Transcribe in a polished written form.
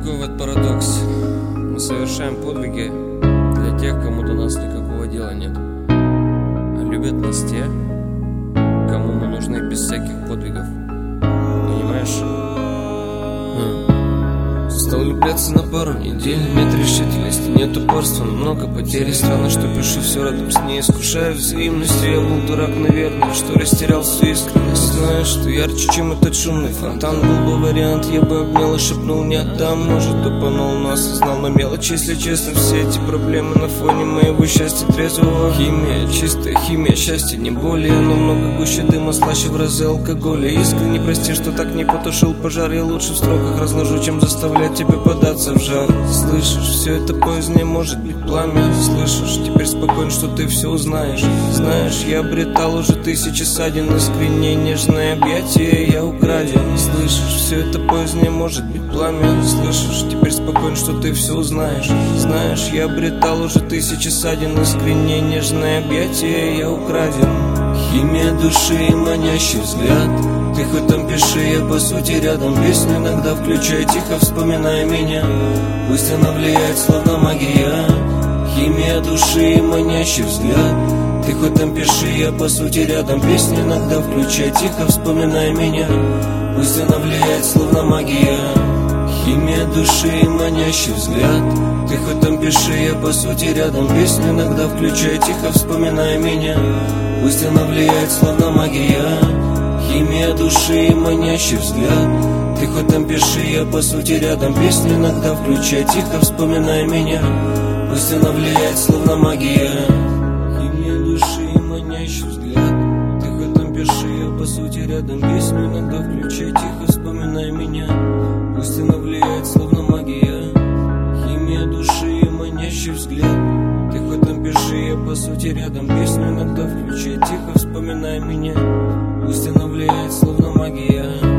такой вот парадокс. Мы совершаем подвиги для тех, кому до нас никакого дела нет. А любят нас те, кому мы нужны без всяких подвигов. Понимаешь? Стал влюбляться на пару недель. Нет решительности, нет упорства, много потерь. Странно, что пишу все рядом с ней. Искушаю взаимностью, я был дурак, наверное, что растерял всю искренность. Знаю, что ярче, чем этот шумный фонтан. Был бы вариант, я бы обнял и шепнул не отдам. Может, тупанул, но осознал на мелочи. Если честно, все эти проблемы на фоне моего счастья трезвого. Химия, чистая химия, счастье не более. Но много гуще дыма, слаще в разы алкоголя. Искренне прости, что так не потушил пожар. Я лучше в строках разложу, чем заставлять тебе податься в жар. Слышишь, все это позднее может быть пламя. Слышишь, теперь спокойно, что ты все узнаешь. Знаешь, я обретал уже тысячи ссадин. Искреннее нежное объятие я украден. Слышишь, все это позднее может быть пламя. Слышишь, теперь спокойно, что ты все узнаешь. Знаешь, я обретал уже тысячи ссадин. Искреннее нежное объятие я украден. Химия души и манящий взгляд. Ты хоть там пиши, я по сути рядом. Песню иногда включай, тихо вспоминая меня. Пусть она влияет, словно магия. Химия души и манящий взгляд. Ты хоть там пиши, я по сути рядом. Песню иногда включай, тихо вспоминая меня. Пусть она влияет, словно магия. Химия души и манящий взгляд. Ты хоть там пиши, я по сути рядом. Песню иногда включай, тихо вспоминая меня. Пусть она влияет, словно магия. Химия души и манящий взгляд. Ты хоть там пиши, я по сути рядом. Песню иногда включай, тихо вспоминая меня. Пусть она влияет, словно магия. Химия души и манящий взгляд. Ты хоть там пиши, я по сути рядом. Песню иногда включай, тихо вспоминая меня. Пусть она влияет, словно магия. Химия души и манящий взгляд. Ты хоть там пиши, я по сути рядом. Песню иногда включай, тихо вспоминая меня. Пусть она влияет, словно магия.